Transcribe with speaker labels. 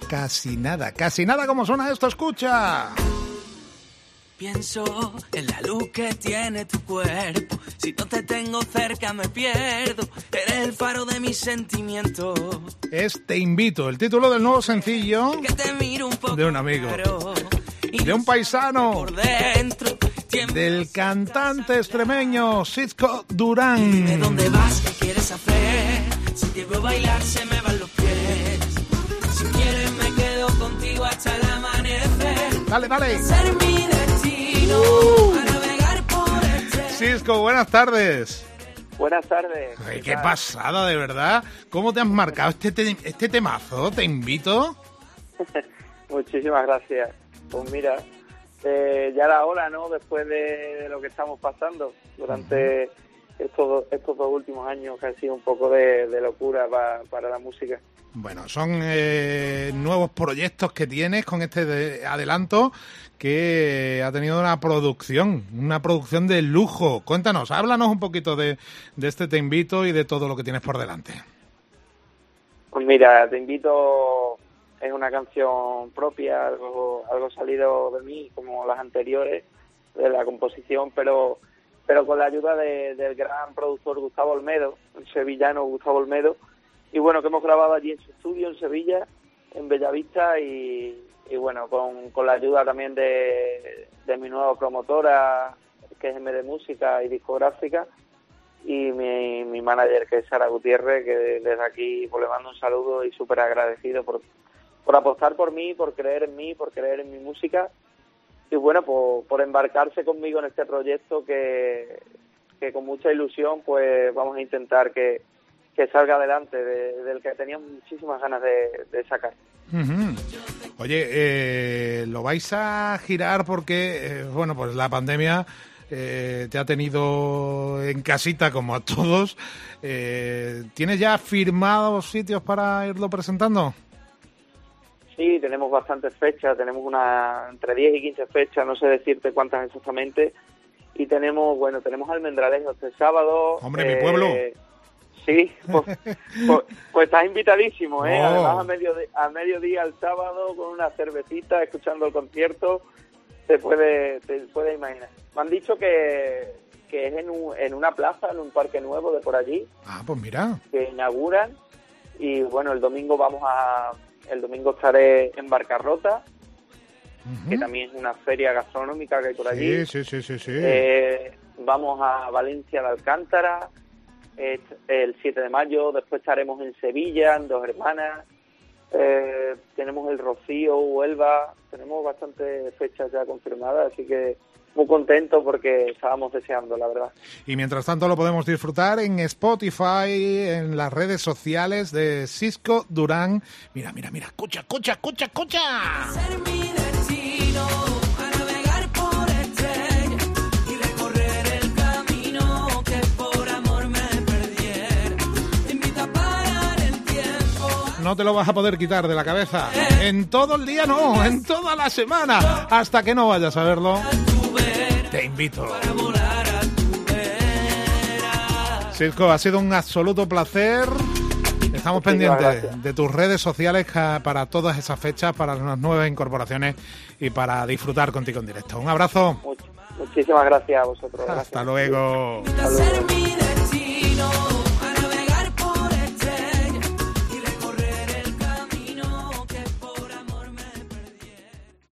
Speaker 1: casi nada como suena esto, escucha.
Speaker 2: Pienso en la luz que tiene tu cuerpo. Si no te tengo cerca me pierdo. Eres el faro de mis sentimientos.
Speaker 1: Te invito, el título del nuevo sencillo
Speaker 2: Que te miro un poco
Speaker 1: de un amigo,
Speaker 2: claro,
Speaker 1: de un paisano,
Speaker 2: por dentro,
Speaker 1: del cantante extremeño Sisco Durán.
Speaker 2: Dime dónde vas, qué quieres hacer. Si te veo bailar se me van los pies. Si quieres me quedo contigo hasta el amanecer.
Speaker 1: Dale.
Speaker 2: Ser mi destino, a navegar por el
Speaker 1: Sisco, buenas tardes.
Speaker 3: Buenas tardes.
Speaker 1: Ay, qué pasada, de verdad. ¿Cómo te has marcado este temazo? Te invito.
Speaker 3: Muchísimas gracias. Pues mira, ya era hora, ¿no? Después de lo que estamos pasando durante estos dos últimos años, que ha sido un poco de locura para la música.
Speaker 1: Bueno, son nuevos proyectos que tienes con este adelanto que ha tenido una producción de lujo. Cuéntanos, háblanos un poquito de este Te Invito y de todo lo que tienes por delante.
Speaker 3: Pues mira, Te Invito es una canción propia, algo salido de mí, como las anteriores, de la composición, pero con la ayuda del gran productor Gustavo Olmedo, el sevillano Gustavo Olmedo, y bueno, que hemos grabado allí en su estudio en Sevilla, en Bellavista, y bueno, con la ayuda también de mi nueva promotora, que es MD Música y discográfica, y mi manager, que es Sara Gutiérrez, que desde aquí pues, le mando un saludo y súper agradecido por apostar por mí, por creer en mí, por creer en mi música, y bueno, por embarcarse conmigo en este proyecto que con mucha ilusión pues vamos a intentar que salga adelante, del que tenía muchísimas ganas de sacar.
Speaker 1: Uh-huh. Oye, ¿lo vais a girar porque, bueno, pues la pandemia te ha tenido en casita como a todos? ¿Tienes ya firmados sitios para irlo presentando?
Speaker 3: Sí, tenemos bastantes fechas, tenemos entre 10 y 15 fechas, no sé decirte cuántas exactamente, y tenemos Almendralejo este sábado.
Speaker 1: ¡Hombre, mi pueblo!
Speaker 3: Sí, pues estás invitadísimo, ¿eh?
Speaker 1: Oh.
Speaker 3: Además, a mediodía el sábado, con una cervecita, escuchando el concierto, te puedes imaginar. Me han dicho que es en una plaza, en un parque nuevo de por allí.
Speaker 1: Ah, pues mira.
Speaker 3: Que inauguran, y bueno, el domingo estaré en Barcarrota, que también es una feria gastronómica que hay por allí.
Speaker 1: Sí.
Speaker 3: Vamos a Valencia de Alcántara el 7 de mayo, después estaremos en Sevilla, en Dos Hermanas, tenemos el Rocío, Huelva, tenemos bastantes fechas ya confirmadas, así que muy contento porque estábamos deseando, la verdad.
Speaker 1: Y mientras tanto lo podemos disfrutar en Spotify, en las redes sociales de Sisco Durán. Mira, escucha.
Speaker 2: Ser mi destino, a navegar por estrellas y recorrer el camino que por amor me perdiera. Te invito a parar el tiempo.
Speaker 1: No te lo vas a poder quitar de la cabeza. En todo el día no, en toda la semana. Hasta que no vayas a verlo. Te invito. Sisco, ha sido un absoluto placer. Estamos pendientes de tus redes sociales para todas esas fechas, para las nuevas incorporaciones y para disfrutar contigo en directo. Un abrazo.
Speaker 3: Muchísimas gracias a vosotros.
Speaker 1: Hasta luego.
Speaker 3: Hasta luego.